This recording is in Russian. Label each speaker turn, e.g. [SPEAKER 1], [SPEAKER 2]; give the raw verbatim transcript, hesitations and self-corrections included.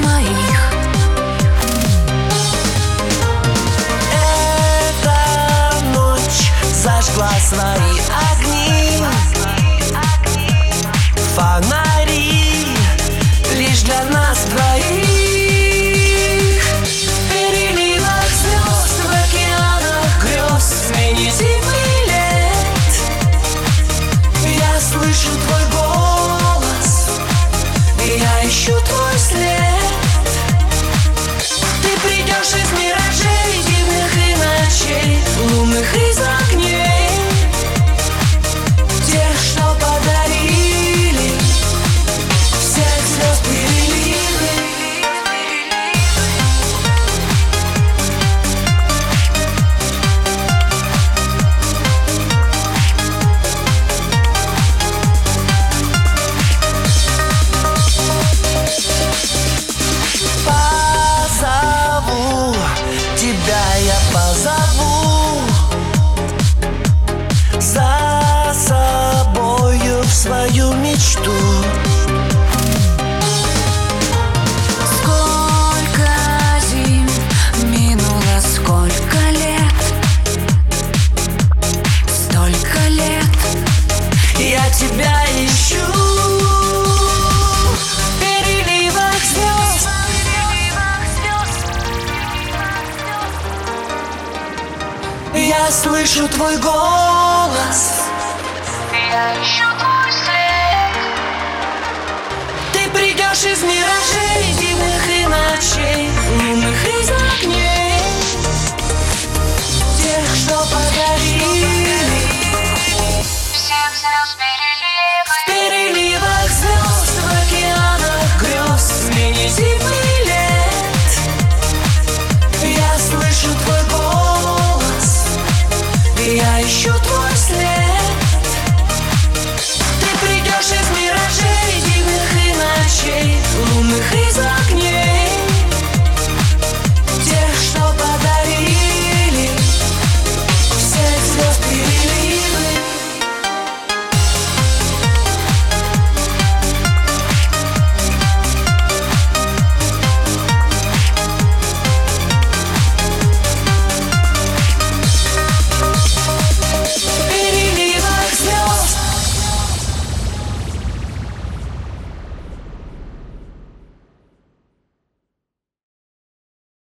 [SPEAKER 1] моих.
[SPEAKER 2] Эта ночь зажгла свои огни, фонари лишь для нас двоих. В переливах звезд, в океанах грез, смене зимы лет. Я слышу твой голос, и я ищу твой след. Ты придешь из миражей, дивных и ночей, лунных из огней, тех, что подарили всех звезд переливы. Позову тебя, я позову за собою в свою мечту.
[SPEAKER 1] Сколько зим минуло, сколько лет, столько лет.
[SPEAKER 2] Я тебя ищу в переливах звезд. Я слышу твой голос, я ищу твой след. Ты придешь из миражей.